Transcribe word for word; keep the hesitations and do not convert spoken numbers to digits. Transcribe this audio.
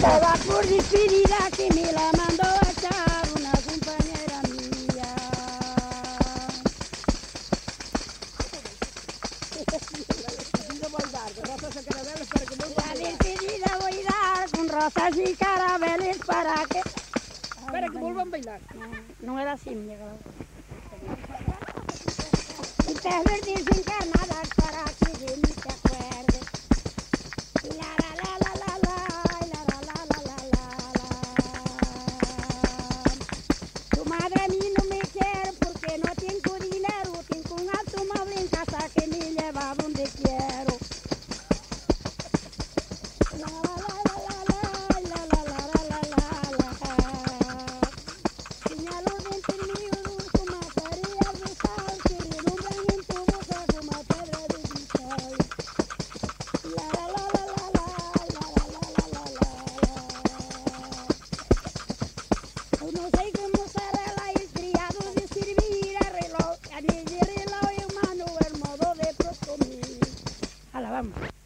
Estaba por despedida que me la mandó a echar una compañera mía. La despedida voy a dar con rosas y carabeles para que... Para que vuelvan a bailar. No, no era así, mi llegada. Y te verdes encarnadas para que de mí te acuerdes. La la la la la la, la la la la la la. Tu madre a mí no me quiere porque no tengo dinero. Tengo un automóvil en casa que me lleva donde quiero. La la la la la la la la la la la la. Señalo dentro mío como tareas de sal que relumbran en tu boca como pedra de cristal. La la la la la la la la la la la la. No sé cómo será el criado de servir el reloj, a mí el reloj en mano el modo de prosumir. Hala, vamos.